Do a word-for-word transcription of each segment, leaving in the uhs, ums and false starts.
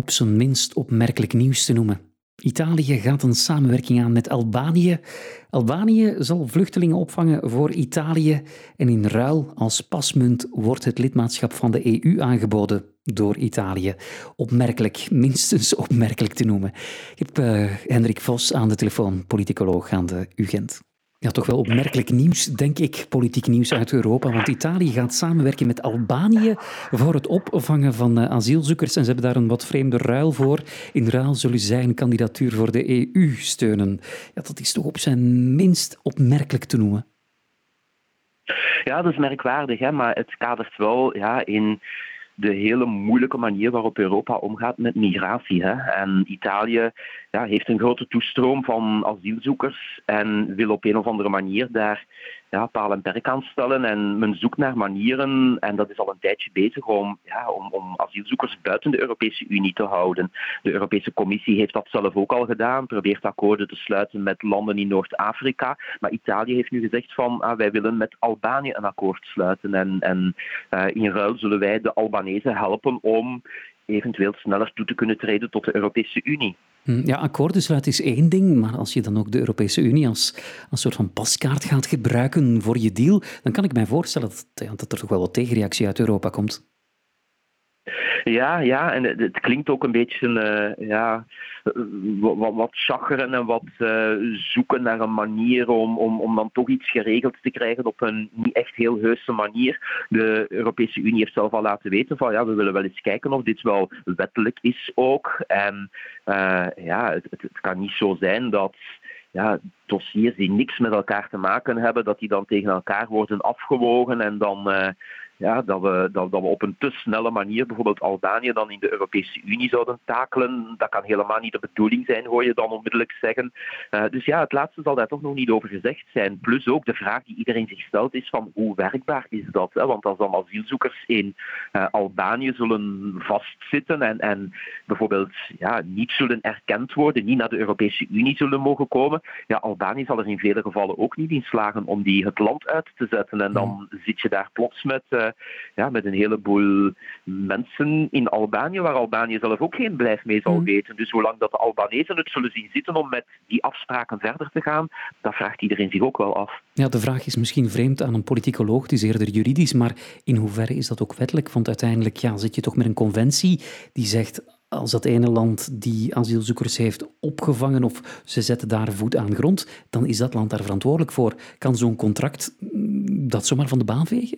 op zijn minst opmerkelijk nieuws te noemen. Italië gaat een samenwerking aan met Albanië. Albanië zal vluchtelingen opvangen voor Italië en in ruil als pasmunt wordt het lidmaatschap van de E U aangeboden door Italië. Opmerkelijk, minstens opmerkelijk te noemen. Ik heb uh, Hendrik Vos aan de telefoon, politicoloog aan de U Gent. Ja, toch wel opmerkelijk nieuws, denk ik, politiek nieuws uit Europa, want Italië gaat samenwerken met Albanië voor het opvangen van uh, asielzoekers en ze hebben daar een wat vreemde ruil voor. In ruil zullen zij een kandidatuur voor de E U steunen. Ja, dat is toch op zijn minst opmerkelijk te noemen. Ja, dat is merkwaardig, hè? Maar het kadert wel ja, in de hele moeilijke manier waarop Europa omgaat met migratie. Hè. En Italië ja, heeft een grote toestroom van asielzoekers en wil op een of andere manier daar ja, paal en perk aan stellen. En men zoekt naar manieren, en dat is al een tijdje bezig, om, ja, om, om asielzoekers buiten de Europese Unie te houden. De Europese Commissie heeft dat zelf ook al gedaan, probeert akkoorden te sluiten met landen in Noord-Afrika. Maar Italië heeft nu gezegd van, ah, wij willen met Albanië een akkoord sluiten. En, en uh, in ruil zullen wij de Albanezen helpen om eventueel sneller toe te kunnen treden tot de Europese Unie. Ja, akkoorden sluiten is één ding, maar als je dan ook de Europese Unie als een soort van paskaart gaat gebruiken voor je deal, dan kan ik mij voorstellen dat, dat er toch wel wat tegenreactie uit Europa komt. Ja, ja, en het, het klinkt ook een beetje uh, ja, wat, wat chageren en wat uh, zoeken naar een manier om, om, om dan toch iets geregeld te krijgen op een niet echt heel heuse manier. De Europese Unie heeft zelf al laten weten van ja, we willen wel eens kijken of dit wel wettelijk is ook. En uh, ja, het, het, het kan niet zo zijn dat ja, dossiers die niks met elkaar te maken hebben, dat die dan tegen elkaar worden afgewogen en dan uh, ja, dat, we, dat, dat we op een te snelle manier bijvoorbeeld Albanië dan in de Europese Unie zouden takelen. Dat kan helemaal niet de bedoeling zijn, hoor je dan onmiddellijk zeggen. Uh, dus ja, het laatste zal daar toch nog niet over gezegd zijn. Plus ook de vraag die iedereen zich stelt is van hoe werkbaar is dat? Hè? Want als dan asielzoekers in uh, Albanië zullen vastzitten en, en bijvoorbeeld ja, niet zullen erkend worden, niet naar de Europese Unie zullen mogen komen, ja, Albanië zal er in vele gevallen ook niet in slagen om die het land uit te zetten. En dan zit je daar plots met, uh, ja, met een heleboel mensen in Albanië, waar Albanië zelf ook geen blijf mee zal weten. Dus zolang dat de Albanezen het zullen zien zitten om met die afspraken verder te gaan, dat vraagt iedereen zich ook wel af. Ja, de vraag is misschien vreemd aan een politicoloog, het is eerder juridisch, maar in hoeverre is dat ook wettelijk? Want uiteindelijk ja, zit je toch met een conventie die zegt, als dat ene land die asielzoekers heeft opgevangen of ze zetten daar voet aan grond, dan is dat land daar verantwoordelijk voor. Kan zo'n contract dat zomaar van de baan vegen?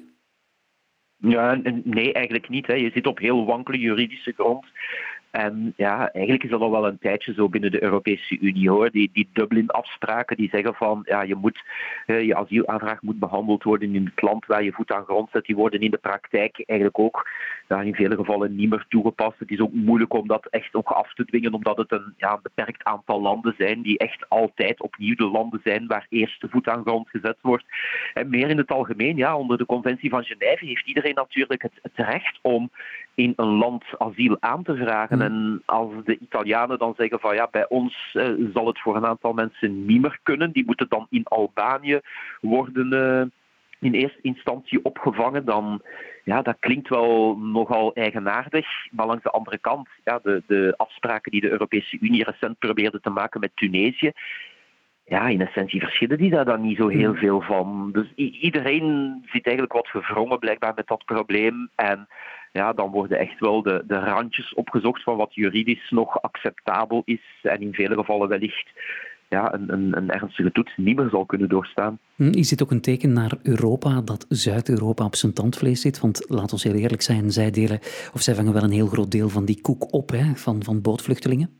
Ja, nee, eigenlijk niet. Hè. Je zit op heel wankele juridische grond. En ja, eigenlijk is dat al wel een tijdje zo binnen de Europese Unie, hoor. Die, die Dublin-afspraken die zeggen van, ja, je moet, uh, je asielaanvraag moet behandeld worden in het land waar je voet aan grond zet. Die worden in de praktijk eigenlijk ook ja, in vele gevallen niet meer toegepast. Het is ook moeilijk om dat echt nog af te dwingen, omdat het een ja, beperkt aantal landen zijn die echt altijd opnieuw de landen zijn waar eerst de voet aan grond gezet wordt. En meer in het algemeen, ja, onder de Conventie van Genève heeft iedereen natuurlijk het, het recht om in een land asiel aan te vragen. En als de Italianen dan zeggen van ja, bij ons uh, zal het voor een aantal mensen niet meer kunnen, die moeten dan in Albanië worden uh, in eerste instantie opgevangen, dan ja, dat klinkt wel nogal eigenaardig. Maar langs de andere kant, ja, de, de afspraken die de Europese Unie recent probeerde te maken met Tunesië, ja, in essentie verschillen die daar dan niet zo heel veel van. Dus i- iedereen zit eigenlijk wat gevrongen blijkbaar met dat probleem. En ja, dan worden echt wel de, de randjes opgezocht van wat juridisch nog acceptabel is en in vele gevallen wellicht ja, een, een, een ernstige toets niet meer zal kunnen doorstaan. Is dit ook een teken naar Europa dat Zuid-Europa op zijn tandvlees zit? Want laat ons heel eerlijk zijn, zij delen, of zij vangen wel een heel groot deel van die koek op, hè, van, van bootvluchtelingen.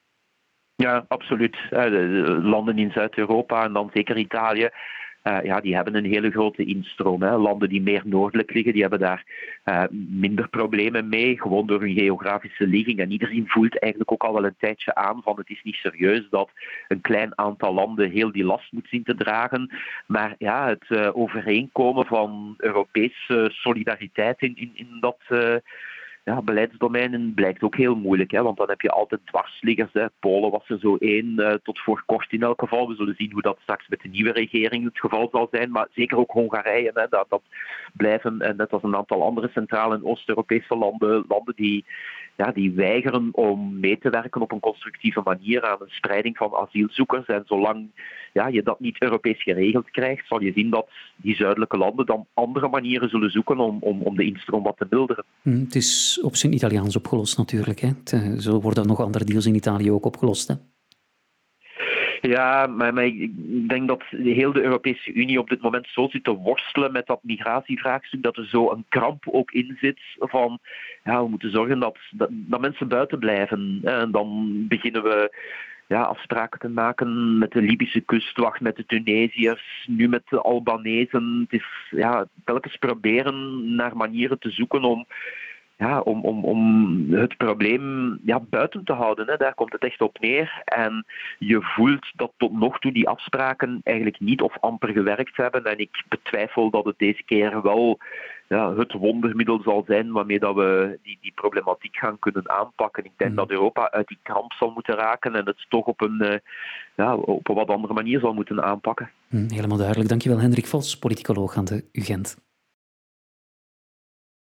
Ja, absoluut. De landen in Zuid-Europa en dan zeker Italië, uh, ja, die hebben een hele grote instroom. Hè. Landen die meer noordelijk liggen, die hebben daar uh, minder problemen mee, gewoon door hun geografische ligging. En iedereen voelt eigenlijk ook al wel een tijdje aan van het is niet serieus dat een klein aantal landen heel die last moet zien te dragen. Maar ja, het uh, overeenkomen van Europese solidariteit in, in, in dat Uh, Ja, beleidsdomeinen blijkt ook heel moeilijk, hè, want dan heb je altijd dwarsliggers. Hè. Polen was er zo één, uh, tot voor kort in elk geval. We zullen zien hoe dat straks met de nieuwe regering het geval zal zijn, maar zeker ook Hongarije. Hè, dat, dat blijven, en net als een aantal andere Centraal- en Oost-Europese landen, landen die ja, die weigeren om mee te werken op een constructieve manier aan een spreiding van asielzoekers. En zolang ja, je dat niet Europees geregeld krijgt, zal je zien dat die zuidelijke landen dan andere manieren zullen zoeken om, om, om de instroom wat te milderen. Hm, het is op zijn Italiaans opgelost natuurlijk. Hè? Het, uh, zo worden nog andere deals in Italië ook opgelost. Hè? Ja, maar, maar ik denk dat heel de Europese Unie op dit moment zo zit te worstelen met dat migratievraagstuk, dat er zo een kramp ook in zit van, ja, we moeten zorgen dat, dat, dat mensen buiten blijven. En dan beginnen we ja, afspraken te maken met de Libische kustwacht, met de Tunesiërs, nu met de Albanezen. Het is ja, telkens proberen naar manieren te zoeken om Ja, om, om, om het probleem ja, buiten te houden. Hè. Daar komt het echt op neer. En je voelt dat tot nog toe die afspraken eigenlijk niet of amper gewerkt hebben. En ik betwijfel dat het deze keer wel ja, het wondermiddel zal zijn waarmee dat we die, die problematiek gaan kunnen aanpakken. Ik denk mm. dat Europa uit die kramp zal moeten raken en het toch op een, uh, ja, op een wat andere manier zal moeten aanpakken. Mm, helemaal duidelijk. Dankjewel, Hendrik Vos, politicoloog aan de U Gent.